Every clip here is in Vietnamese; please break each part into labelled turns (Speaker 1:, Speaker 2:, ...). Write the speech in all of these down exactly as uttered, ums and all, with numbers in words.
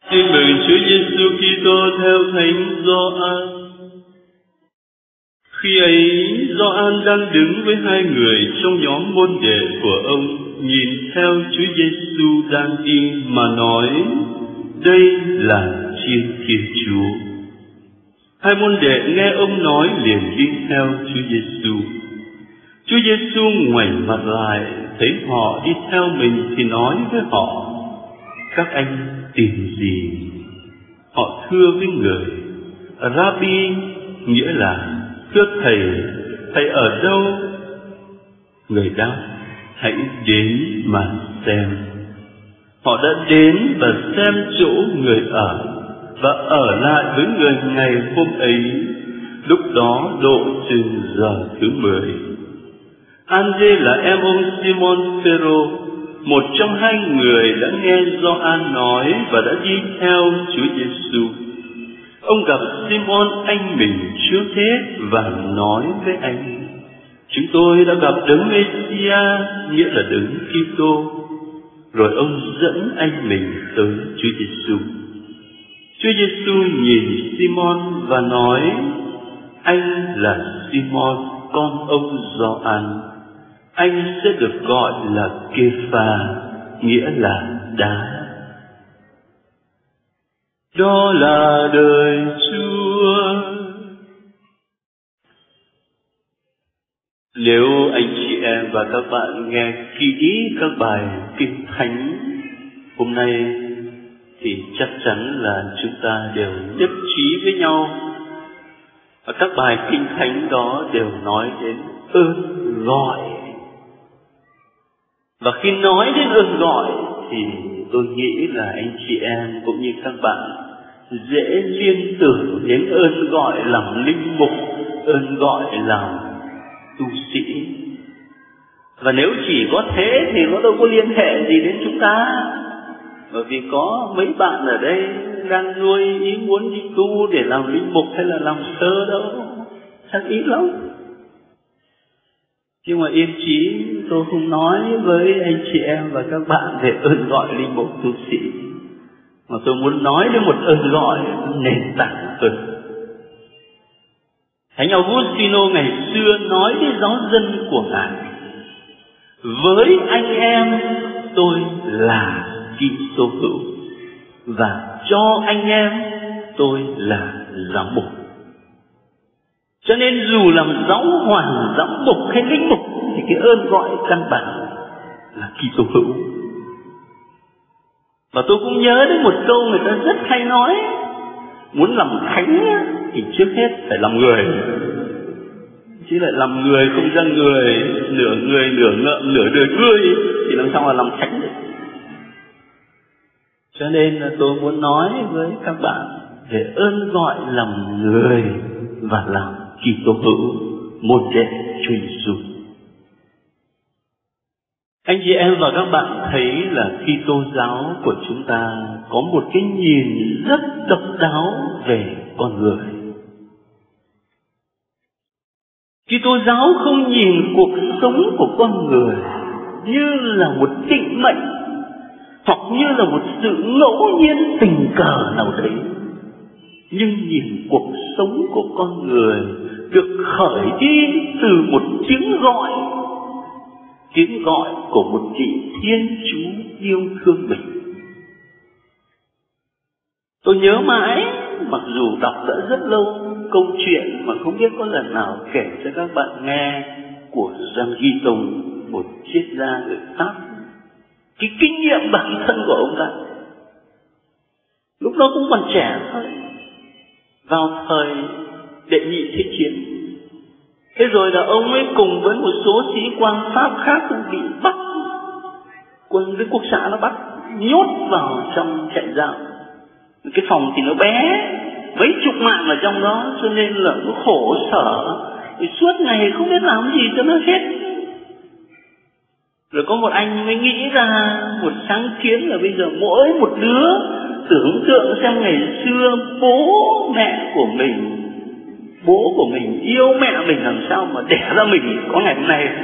Speaker 1: Tin mừng Chúa Giêsu Kitô theo Thánh Gioan. Khi ấy, Gioan đang đứng với hai người trong nhóm môn đệ của ông, nhìn theo Chúa Giêsu đang đi mà nói: đây là Chiên Thiên Chúa. Hai môn đệ nghe ông nói liền đi theo Chúa Giêsu. Chúa Giêsu ngoảnh mặt lại, thấy họ đi theo mình thì nói với họ: các anh tìm gì? Họ thưa với người: Rabbi, nghĩa là thưa thầy, thầy ở đâu? Người đáp: hãy đến mà xem. Họ đã đến và xem chỗ người ở và ở lại với người ngày hôm ấy. Lúc đó độ chừng giờ thứ mười. Ande là em ông Simon Phêrô, một trong hai người đã nghe Gioan nói và đã đi theo Chúa Giêsu. Ông gặp Simon anh mình trước hết và nói với anh: chúng tôi đã gặp Đấng Mê-si-a, nghĩa là Đấng Kitô. Rồi ông dẫn anh mình tới Chúa Giêsu. Chúa Giêsu nhìn Simon và nói: anh là Simon, con ông Gioan. Anh sẽ được gọi là Kê-pha, nghĩa là đá. Đó là đời Chúa. Nếu anh chị em và các bạn nghe kỹ các bài Kinh Thánh hôm nay thì chắc chắn là chúng ta đều nhất trí với nhau. Và các bài Kinh Thánh đó đều nói đến ơn gọi. Và khi nói đến ơn gọi thì tôi nghĩ là anh chị em cũng như các bạn dễ liên tưởng đến ơn gọi làm linh mục, ơn gọi làm tu sĩ. Và nếu chỉ có thế thì nó đâu có liên hệ gì đến chúng ta. Bởi vì có mấy bạn ở đây đang nuôi ý muốn đi tu để làm linh mục hay là làm sơ đâu, chắc ít lắm. Nhưng mà yên chí, tôi không nói với anh chị em và các bạn về ơn gọi linh mục tu sĩ, mà tôi muốn nói đến một ơn gọi nền tảng hơn. Thánh Augustino ngày xưa nói với giáo dân của Ngài: với anh em tôi là Kitô hữu, và cho anh em tôi là giám mục. Cho nên dù làm giáo hoàng, giám mục hay linh mục thì cái ơn gọi căn bản là Kitô hữu. Và tôi cũng nhớ đến một câu người ta rất hay nói: muốn làm thánh thì trước hết phải làm người. Chứ lại làm người không ra người, nửa người nửa ngợm nửa đời người thì làm sao mà làm thánh được. Cho nên là tôi muốn nói với các bạn về ơn gọi làm người và làm Kitô hữu, môn đệ Chúa Giêsu. Anh chị em và các bạn thấy là Kitô giáo của chúng ta có một cái nhìn rất độc đáo về con người. Kitô giáo không nhìn cuộc sống của con người như là một định mệnh hoặc như là một sự ngẫu nhiên tình cờ nào đấy, nhưng nhìn cuộc sống của con người được khởi đi từ một tiếng gọi, tiếng gọi của một vị Thiên Chúa yêu thương mình. Tôi nhớ mãi, mặc dù đọc đã rất lâu, câu chuyện mà không biết có lần nào kể cho các bạn nghe của Giang Ghi Tông, một triết gia người Pháp. Cái kinh nghiệm bản thân của ông ta lúc đó cũng còn trẻ thôi, vào thời đệ nhị thế chiến. Thế rồi là ông ấy cùng với một số sĩ quan Pháp khác cũng bị bắt, quân với quốc xã nó bắt, nhốt vào trong trại giam. Cái phòng thì nó bé, mấy chục mạng ở trong đó, cho nên là nó khổ sở, thì suốt ngày không biết làm gì cho nó hết. Rồi có một anh mới nghĩ ra một sáng kiến là bây giờ mỗi một đứa tưởng tượng xem ngày xưa bố mẹ của mình, bố của mình yêu mẹ mình làm sao mà đẻ ra mình có ngày hôm nay.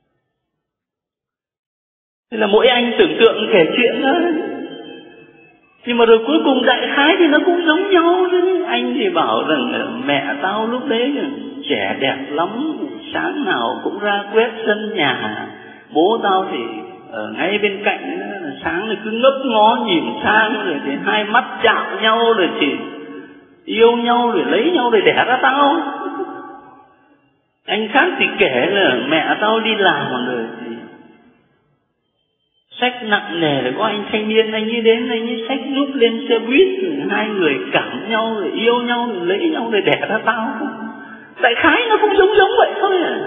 Speaker 1: Thế là mỗi anh tưởng tượng kể chuyện đó. Nhưng mà rồi cuối cùng đại khái thì nó cũng giống nhau đấy. Anh thì bảo rằng mẹ tao lúc đấy trẻ đẹp lắm, sáng nào cũng ra quét sân nhà. Bố tao thì ở ngay bên cạnh, sáng thì cứ ngấp ngó nhìn sang, rồi thì hai mắt chạm nhau, rồi thì yêu nhau, rồi lấy nhau, rồi đẻ ra tao. Anh khác thì kể là mẹ tao đi làm rồi thì xách nặng nề, rồi có anh thanh niên, anh ấy đến, anh ấy xách giúp lên xe buýt, rồi hai người cảm nhau, rồi yêu nhau, rồi lấy nhau, rồi đẻ ra tao. Đại khái nó cũng giống giống vậy thôi à.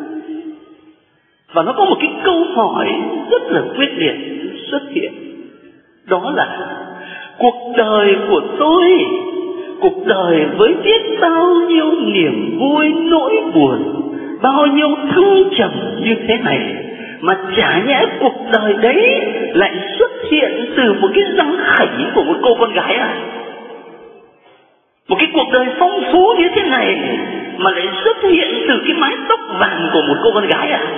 Speaker 1: Và nó có một cái câu hỏi rất là quyết liệt xuất hiện. Đó là cuộc đời của tôi, cuộc đời với biết bao nhiêu niềm vui nỗi buồn, bao nhiêu thăng trầm như thế này, mà chả nhẽ cuộc đời đấy lại xuất hiện từ một cái răng khẩy của một cô con gái à? Một cái cuộc đời phong phú như thế này mà lại xuất hiện từ cái mái tóc vàng của một cô con gái à?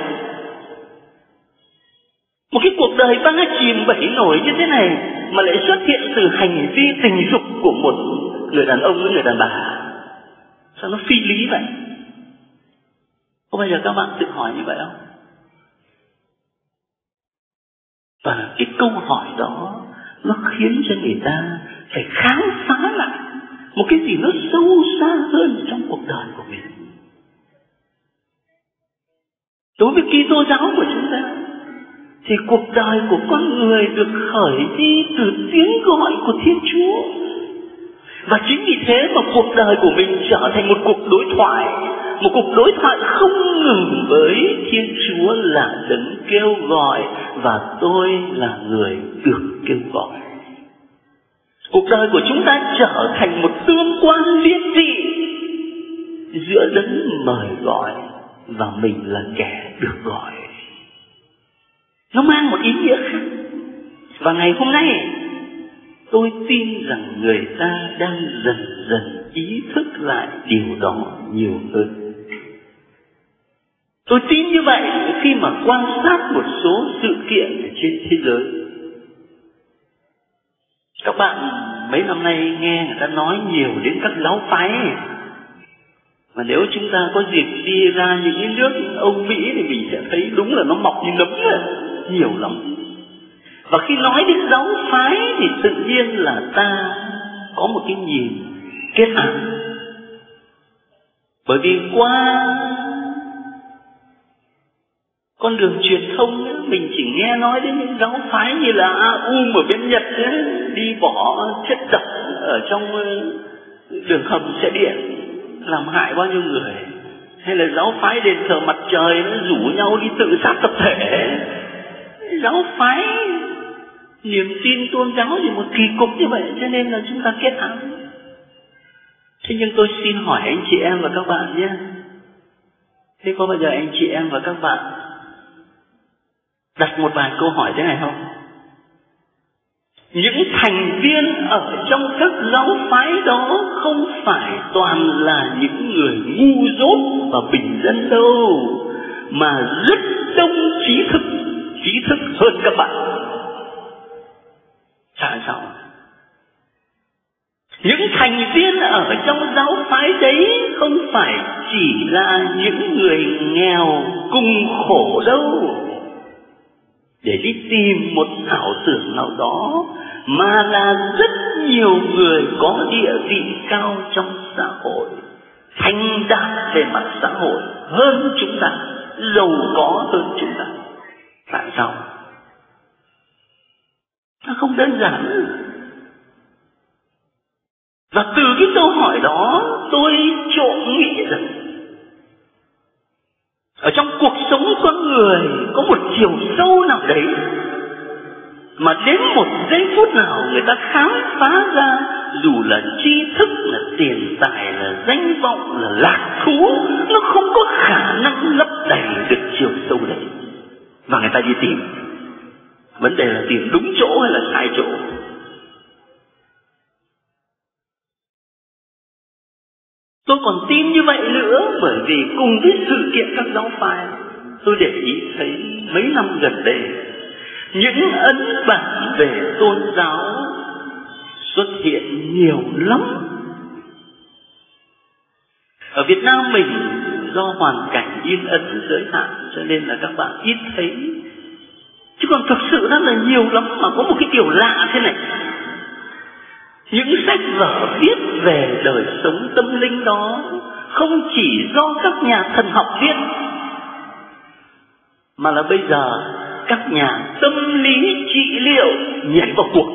Speaker 1: Một cái cuộc đời ba chìm bảy nổi như thế này mà lại xuất hiện từ hành vi tình dục của một người đàn ông với người đàn bà. Sao nó phi lý vậy? Có bao giờ các bạn tự hỏi như vậy không? Và cái câu hỏi đó nó khiến cho người ta phải khám phá lại một cái gì nó sâu xa hơn trong cuộc đời của mình. Đối với Kitô giáo của chúng ta thì cuộc đời của con người được khởi đi từ tiếng gọi của Thiên Chúa. Và chính vì thế mà cuộc đời của mình trở thành một cuộc đối thoại, một cuộc đối thoại không ngừng với Thiên Chúa là đấng kêu gọi, và tôi là người được kêu gọi. Cuộc đời của chúng ta trở thành một tương quan liên dị giữa đấng mời gọi và mình là kẻ được gọi. Nó mang một ý nghĩa khác. Và ngày hôm nay tôi tin rằng người ta đang dần dần ý thức lại điều đó nhiều hơn. Tôi tin như vậy khi mà quan sát một số sự kiện ở trên thế giới. Các bạn mấy năm nay nghe người ta nói nhiều đến các giáo phái. Mà nếu chúng ta có dịp đi ra những cái nước Âu Mỹ thì mình sẽ thấy đúng là nó mọc như nấm ấy, nhiều lắm. Và khi nói đến giáo phái thì tự nhiên là ta có một cái nhìn kết hợp. Bởi vì qua con đường truyền thông ấy, mình chỉ nghe nói đến những giáo phái như là a u em ở bên Nhật ấy, đi bỏ chất độc ở trong đường hầm xe điện làm hại bao nhiêu người, hay là giáo phái đền thờ mặt trời nó rủ nhau đi tự sát tập thể. Giáo phái niềm tin tôn giáo thì một kỳ cục như vậy, cho nên là chúng ta kết áo. Thế nhưng tôi xin hỏi anh chị em và các bạn nhé, thế có bao giờ anh chị em và các bạn đặt một vài câu hỏi thế này không? Những thành viên ở trong các giáo phái đó không phải toàn là những người ngu dốt và bình dân đâu, mà rất đông trí thức, trí thức hơn các bạn. Tại sao? Những thành viên ở trong giáo phái đấy không phải chỉ là những người nghèo cùng khổ đâu, để đi tìm một ảo tưởng nào đó, mà là rất nhiều người có địa vị cao trong xã hội, thành đạt về mặt xã hội hơn chúng ta, giàu có hơn chúng ta. Tại sao? Nó không đơn giản. Và từ cái câu hỏi đó tôi trộm nghĩ rằng ở trong cuộc sống con người có một chiều sâu nào đấy mà đến một giây phút nào người ta khám phá ra, dù là tri thức, là tiền tài, là danh vọng, là lạc thú, nó không có khả năng lấp đầy được chiều sâu đấy, và người ta đi tìm. Vấn đề là tìm đúng chỗ hay là sai chỗ. Tôi còn tin như vậy nữa, bởi vì cùng với sự kiện các giáo phái, tôi để ý thấy mấy năm gần đây những ấn bản về tôn giáo xuất hiện nhiều lắm. Ở Việt Nam mình do hoàn cảnh in ấn giới hạn cho nên là các bạn ít thấy. Chứ còn thực sự rất là nhiều lắm. Mà có một cái điều lạ thế này, những sách vở viết về đời sống tâm linh đó không chỉ do các nhà thần học viết, mà là bây giờ các nhà tâm lý trị liệu nhảy vào cuộc,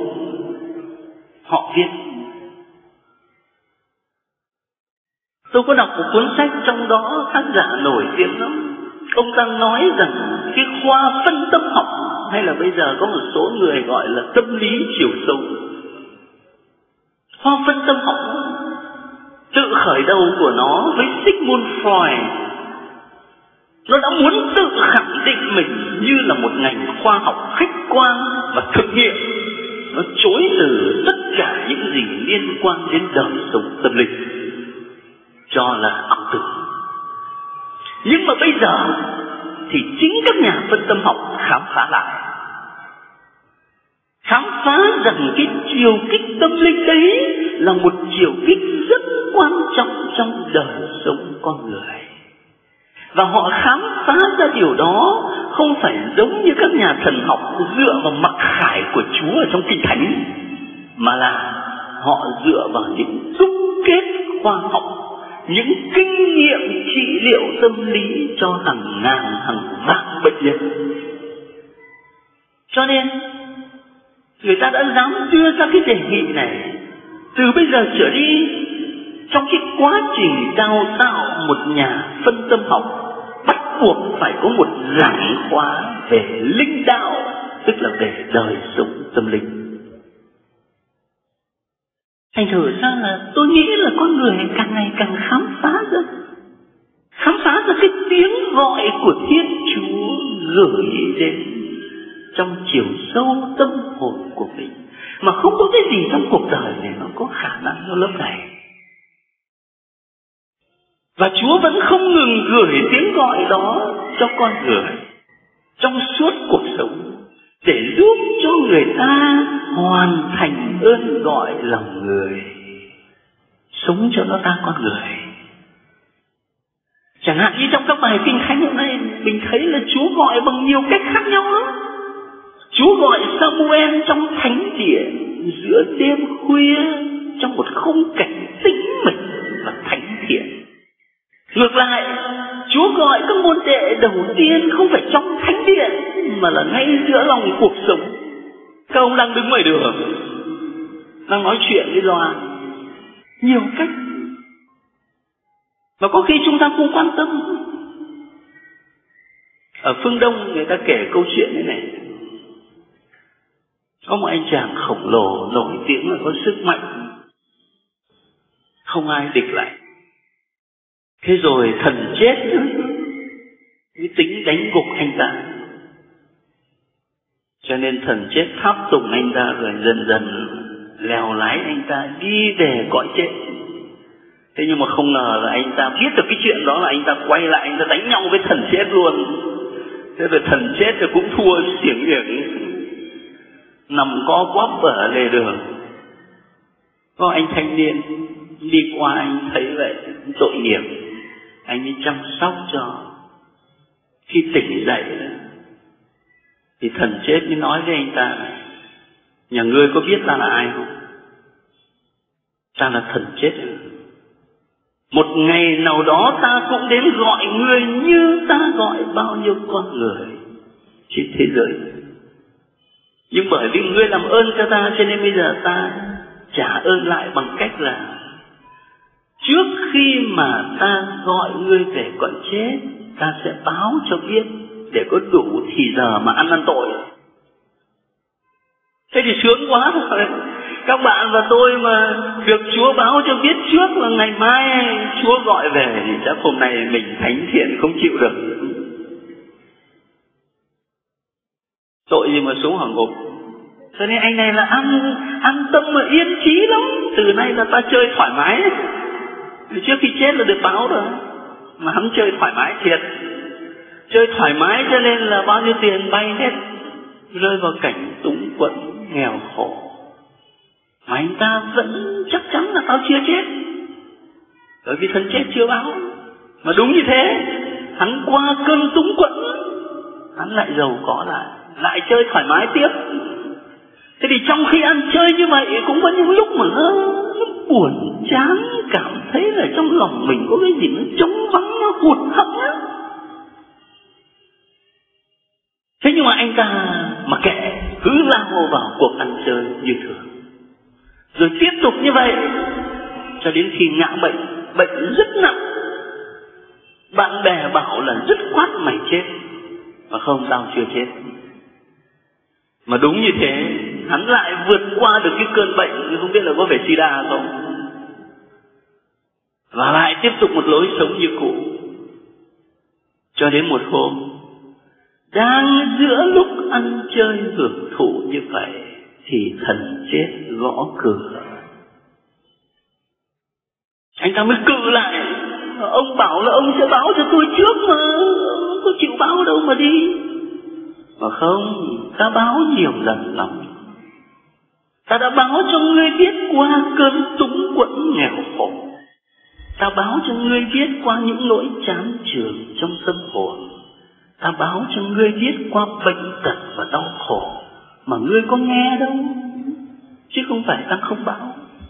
Speaker 1: họ viết. Tôi có đọc một cuốn sách, trong đó tác giả nổi tiếng lắm. Ông ta nói rằng cái khoa phân tâm học, hay là bây giờ có một số người gọi là tâm lý chiều sâu, khoa phân tâm học tự khởi đầu của nó với Sigmund Freud. Nó đã muốn tự khẳng định mình như là một ngành khoa học khách quan và thực nghiệm. Nó chối từ tất cả những gì liên quan đến đời sống tâm linh, cho là ảo tưởng. Nhưng mà bây giờ thì chính các nhà phân tâm học khám phá lại, khám phá rằng cái chiều kích tâm linh đấy là một chiều kích rất quan trọng trong đời sống con người. Và họ khám phá ra điều đó không phải giống như các nhà thần học dựa vào mặc khải của Chúa ở trong Kinh Thánh, mà là họ dựa vào những đúc kết khoa học, những kinh nghiệm trị liệu tâm lý cho hàng ngàn hàng vạn bệnh nhân. Cho nên người ta đã dám đưa ra cái đề nghị này. Từ bây giờ trở đi, trong cái quá trình đào tạo một nhà phân tâm học, bắt buộc phải có một giảng khóa về linh đạo, tức là về đời sống tâm linh. Thành thử ra là tôi nghĩ là con người càng ngày càng khám phá ra, khám phá ra cái tiếng gọi của Thiên Chúa gửi đến trong chiều sâu tâm hồn của mình, mà không có cái gì trong cuộc đời này nó có khả năng nó lấp đầy. Và Chúa vẫn không ngừng gửi tiếng gọi đó cho con người trong suốt cuộc sống, để giúp cho người ta hoàn thành ơn gọi lòng người, sống cho nó ra con người. Chẳng hạn như trong các bài Kinh Thánh hôm nay, mình thấy là Chúa gọi bằng nhiều cách khác nhau lắm. Chúa gọi Samuel trong thánh điện giữa đêm khuya, trong một khung cảnh tĩnh mịch và thánh thiện. Ngược lại, Chúa gọi các môn đệ đầu tiên không phải trong thánh điện, mà là ngay giữa lòng cuộc sống. Các ông đang đứng ngoài đường, đang nói chuyện với Gioan, nhiều cách mà có khi chúng ta không quan tâm. Ở phương Đông người ta kể câu chuyện thế này. Có một anh chàng khổng lồ nổi tiếng là có sức mạnh, không ai địch lại. Thế rồi thần chết cái tính đánh gục anh ta, cho nên thần chết tháp tùng anh ta, rồi dần dần lèo lái anh ta đi về cõi chết. Thế nhưng mà không ngờ là anh ta biết được cái chuyện đó, là anh ta quay lại, anh ta đánh nhau với thần chết luôn. Thế rồi thần chết thì cũng thua xiển xiển, nằm co quắp ở lề đường. Có anh thanh niên đi qua, anh thấy vậy tội nghiệp, anh ấy chăm sóc cho. Khi tỉnh dậy thì thần chết mới nói với anh ta: nhà ngươi có biết ta là ai không? Ta là thần chết. Một ngày nào đó ta cũng đến gọi ngươi như ta gọi bao nhiêu con người trên thế giới. Nhưng bởi vì ngươi làm ơn cho ta, cho nên bây giờ ta trả ơn lại bằng cách là trước khi mà ta gọi ngươi về cõi chết, ta sẽ báo cho biết để có đủ thì giờ mà ăn năn tội. Thế thì sướng quá rồi. Các bạn và tôi mà được Chúa báo cho biết trước là ngày mai Chúa gọi về, thì chắc hôm nay mình thánh thiện không chịu được. Tội gì mà xuống hỏa ngục. Cho nên anh này là an, an tâm mà yên trí lắm. Từ nay là ta chơi thoải mái. Trước khi chết là được báo rồi, mà hắn chơi thoải mái thiệt. Chơi thoải mái cho nên là bao nhiêu tiền bay hết, rơi vào cảnh túng quẫn nghèo khổ.
Speaker 2: mà anh ta vẫn chắc chắn là tao chưa chết, bởi vì thần chết chưa báo. Mà đúng như thế, hắn qua cơn túng quẫn, hắn lại giàu có lại, lại chơi thoải mái tiếp. Thế thì trong khi ăn chơi như vậy cũng có những lúc mà nó, nó buồn chán, cảm thấy là trong lòng mình có cái gì nó trống vắng, nó hụt hẫng á. Thế nhưng mà anh ta mà kệ, cứ lao vào cuộc ăn chơi như thường, rồi tiếp tục như vậy cho đến khi ngã bệnh, bệnh rất nặng. Bạn bè bảo là dứt khoát mày chết, mà không, tao chưa chết. Mà đúng như thế, hắn lại vượt qua được cái cơn bệnh, không biết là có phải sida không, và lại tiếp tục một lối sống như cũ. Cho đến một hôm, đang giữa lúc ăn chơi hưởng thụ như vậy, thì thần chết gõ cửa. Anh ta mới cự lại, ông bảo là ông sẽ báo cho tôi trước mà, ông có chịu báo đâu mà đi. Mà không, ta báo nhiều lần lắm. Ta đã báo cho ngươi biết qua cơn túng quẫn nghèo khổ. Ta báo cho ngươi biết qua những nỗi chán chường trong tâm hồn. Ta báo cho ngươi biết qua bệnh tật và đau khổ, mà ngươi có nghe đâu, chứ không phải ta không báo.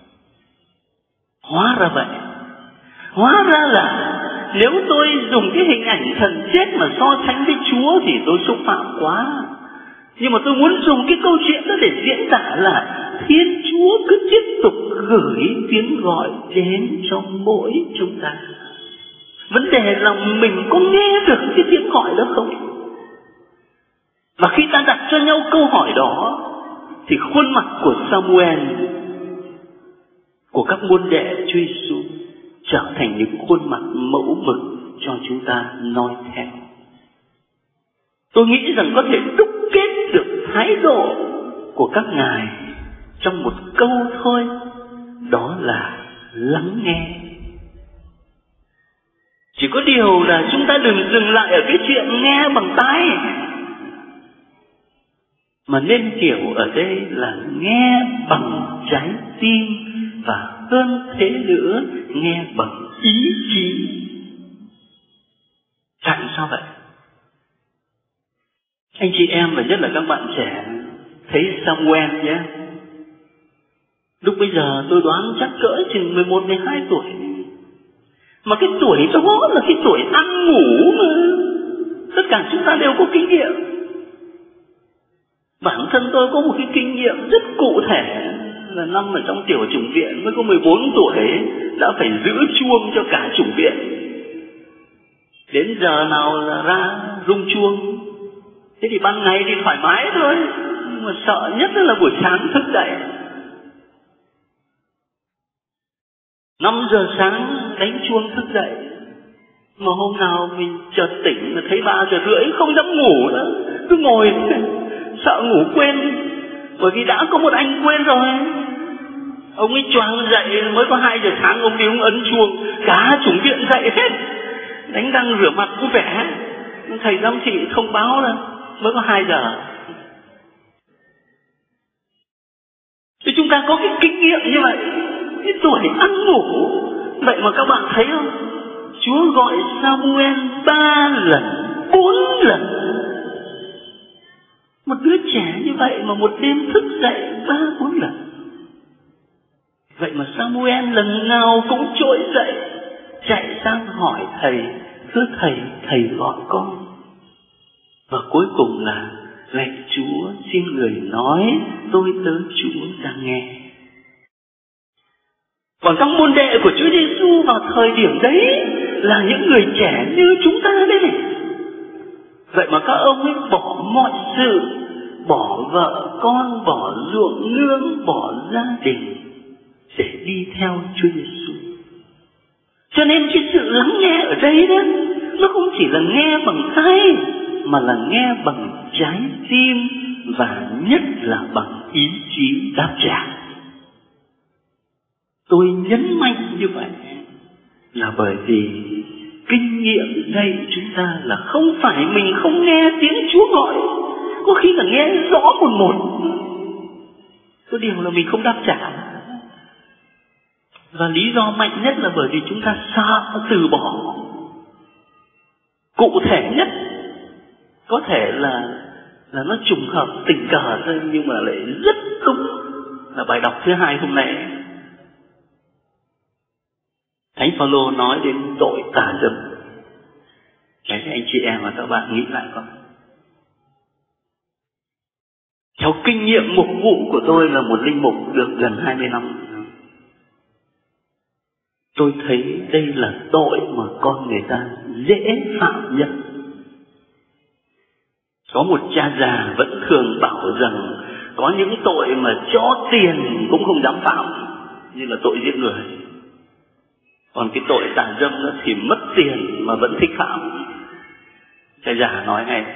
Speaker 2: Hóa ra vậy. Hóa ra là nếu tôi dùng cái hình ảnh thần chết mà so sánh với Chúa thì tôi xúc phạm quá. Nhưng mà tôi muốn dùng cái câu chuyện đó để diễn tả là Thiên Chúa cứ tiếp tục gửi tiếng gọi đến cho mỗi chúng ta. Vấn đề là mình có nghe được cái tiếng gọi đó không? Và khi ta đặt cho nhau câu hỏi đó, thì khuôn mặt của Samuel, của các môn đệ Chúa Giêsu trở thành những khuôn mặt mẫu mực cho chúng ta noi theo. Tôi nghĩ rằng có thể đúc kết được thái độ của các ngài trong một câu thôi, đó là lắng nghe. Chỉ có điều là chúng ta đừng dừng lại ở cái chuyện nghe bằng tai, mà nên hiểu ở đây là nghe bằng trái tim, và hơn thế nữa, nghe bằng ý chí. Tại sao vậy? Anh chị em và nhất là các bạn trẻ thấy Samuel nhé. Lúc bây giờ tôi đoán chắc cỡ chừng mười một mười hai tuổi. Mà cái tuổi đó là cái tuổi ăn ngủ mà. Tất cả chúng ta đều có kinh nghiệm. Bản thân tôi có một cái kinh nghiệm rất cụ thể, là năm ở trong tiểu chủng viện mới có mười bốn tuổi đã phải giữ chuông cho cả chủng viện. Đến giờ nào là ra rung chuông. Thế thì ban ngày thì thoải mái thôi, nhưng mà sợ nhất là buổi sáng thức dậy. Năm giờ sáng đánh chuông thức dậy, mà hôm nào mình chợt tỉnh mà thấy ba giờ rưỡi không dám ngủ nữa, cứ ngồi sợ ngủ quên. Bởi vì đã có một anh quên rồi, ông ấy choàng dậy mới có hai giờ sáng, ông đi ông ấn chuông, cả chủng viện dậy hết, đánh răng rửa mặt vui vẻ. Thầy giám thị thông báo là mới có hai giờ. Thì chúng ta có cái kinh nghiệm như vậy, cái tuổi ăn ngủ. Vậy mà các bạn thấy không, Chúa gọi Samuel ba lần, bốn lần. Một đứa trẻ như vậy mà một đêm thức dậy ba bốn lần. Vậy mà Samuel lần nào cũng trỗi dậy, chạy sang hỏi thầy, thưa thầy, thầy gọi con. Và cuối cùng là lạy Chúa, xin người nói, tôi tớ Chúa đang nghe. Còn trong môn đệ của Chúa Giêsu vào thời điểm đấy là những người trẻ như chúng ta đấy này. Vậy mà các ông ấy bỏ mọi sự, bỏ vợ con, bỏ ruộng nương, bỏ gia đình để đi theo Chúa Giêsu. Cho nên cái sự lắng nghe ở đây đó, nó không chỉ là nghe bằng tai, mà là nghe bằng trái tim, và nhất là bằng ý chí đáp trả. Tôi nhấn mạnh như vậy là bởi vì kinh nghiệm dạy chúng ta là không phải mình không nghe tiếng Chúa gọi, có khi là nghe rõ một một, có điều là mình không đáp trả. Và lý do mạnh nhất là bởi vì chúng ta sợ từ bỏ. Cụ thể nhất có thể là là nó trùng hợp tình cờ thôi, nhưng mà lại rất đúng, là bài đọc thứ hai hôm nay. Thánh Phaolô nói đến tội tà dâm. Để anh chị em và các bạn nghĩ lại coi. Theo kinh nghiệm mục vụ của tôi là một linh mục được gần hai mươi năm, tôi thấy đây là tội mà con người ta dễ phạm nhất. Có một cha già vẫn thường bảo rằng có những tội mà cho tiền cũng không dám phạm, như là tội giết người. Còn cái tội tà dâm đó thì mất tiền mà vẫn thích phạm. Cha già nói này.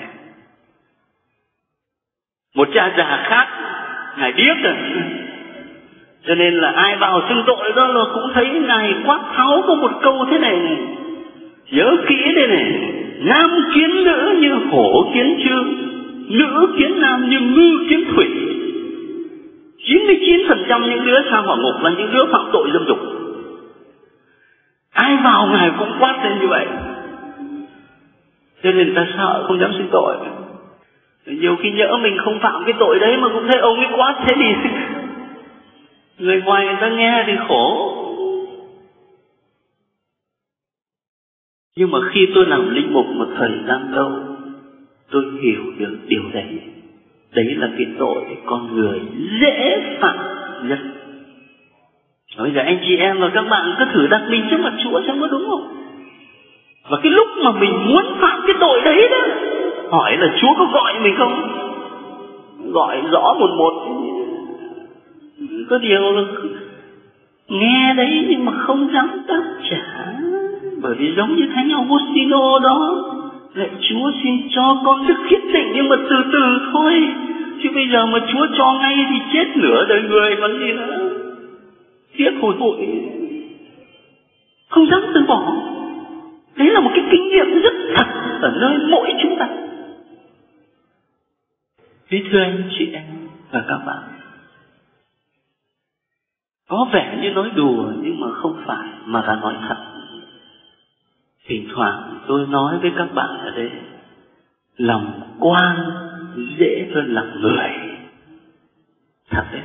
Speaker 2: Một cha già khác, ngài điếc rồi, cho nên là ai vào xưng tội đó là cũng thấy ngài quát tháo có một câu thế này này: nhớ kỹ đây này, nam kiến nữ như hổ kiến trương, nữ kiến nam như ngư kiến thủy. chín mươi chín phần trăm những đứa sa hỏa ngục là những đứa phạm tội dâm dục. Ai vào ngài cũng quát lên như vậy, cho nên ta sợ không dám xưng tội. Nhiều khi nhỡ mình không phạm cái tội đấy mà cũng thấy ông ấy quát thế thì người ngoài người ta nghe thì khổ. Nhưng mà khi tôi làm linh mục một thời gian lâu, tôi hiểu được điều đấy. Đấy là cái tội con người dễ phạm nhất. Bây giờ anh chị em và các bạn cứ thử đặt mình trước mặt Chúa xem có đúng không? Và cái lúc mà mình muốn phạm cái tội đấy đó, hỏi là Chúa có gọi mình không? Gọi rõ một một. Có điều là nghe đấy nhưng mà không dám đáp trả. Bởi vì giống như Thánh Augustino đó, lạy Chúa xin cho con đức khiết tịnh, nhưng mà từ từ thôi. Chứ bây giờ mà Chúa cho ngay thì chết nửa đời người còn gì nữa. Tiếc hồi hội. Không dám từ bỏ. Đấy là một cái kinh nghiệm rất thật ở nơi mỗi chúng ta. Vì thưa anh chị em và các bạn, có vẻ như nói đùa nhưng mà không phải, mà là nói thật. Thỉnh thoảng tôi nói với các bạn ở đây, làm quan dễ hơn làm người. Thật đấy.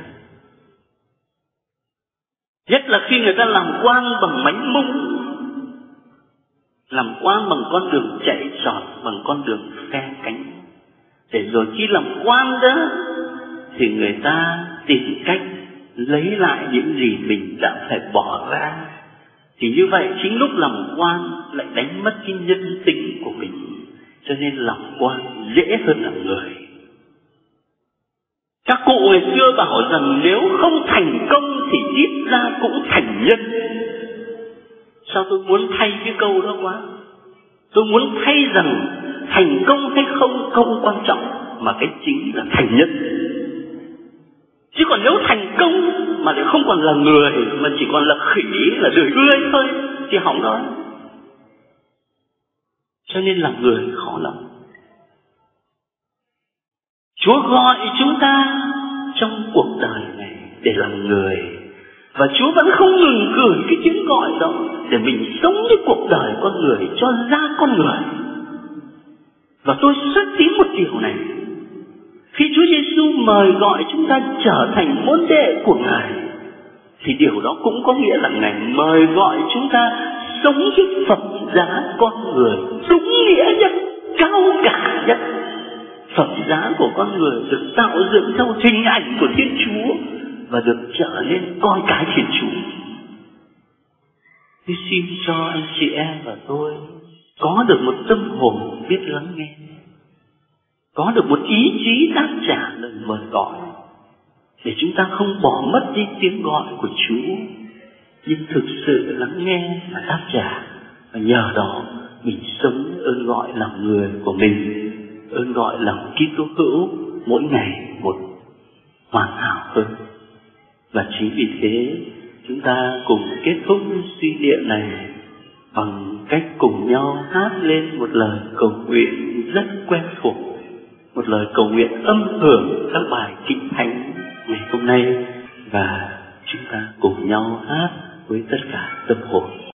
Speaker 2: Nhất là khi người ta làm quan bằng mánh mung, làm quan bằng con đường chạy trọt, bằng con đường phe cánh. Để rồi khi làm quan đó thì người ta tìm cách lấy lại những gì mình đã phải bỏ ra. Thì như vậy chính lúc làm quan lại đánh mất cái nhân tính của mình. Cho nên làm quan dễ hơn làm người. Các cụ ngày xưa bảo rằng nếu không thành công thì ít ra cũng thành nhân. Sao tôi muốn thay cái câu đó quá? Tôi muốn thay rằng thành công hay không không quan trọng, mà cái chính là thành nhân. Chứ còn nếu thành công mà lại không còn là người, mà chỉ còn là khỉ, là đời ươi thôi, thì hỏng rồi. Cho nên là người khó lắm. Chúa gọi chúng ta trong cuộc đời này để làm người, và Chúa vẫn không ngừng gửi cái tiếng gọi đó để mình sống với cuộc đời con người, cho ra con người. Và tôi xác tín một điều này: khi Chúa Giêsu mời gọi chúng ta trở thành môn đệ của Ngài, thì điều đó cũng có nghĩa là Ngài mời gọi chúng ta sống với phẩm giá con người đúng nghĩa nhất, cao cả nhất. Phẩm giá của con người được tạo dựng theo hình ảnh của Thiên Chúa và được trở nên con cái Thiên Chúa. Tôi xin cho anh chị em và tôi có được một tâm hồn biết lắng nghe, có được một ý chí đáp trả lời mời gọi, để chúng ta không bỏ mất đi tiếng gọi của Chúa, nhưng thực sự lắng nghe và đáp trả, và nhờ đó mình sống ơn gọi làm người của mình, ơn gọi làm Kitô hữu mỗi ngày một hoàn hảo hơn. Và chính vì thế chúng ta cùng kết thúc suy niệm này bằng cách cùng nhau hát lên một lời cầu nguyện rất quen thuộc, một lời cầu nguyện âm hưởng các bài kinh thánh ngày hôm nay. Và chúng ta cùng nhau hát với tất cả tâm hồn.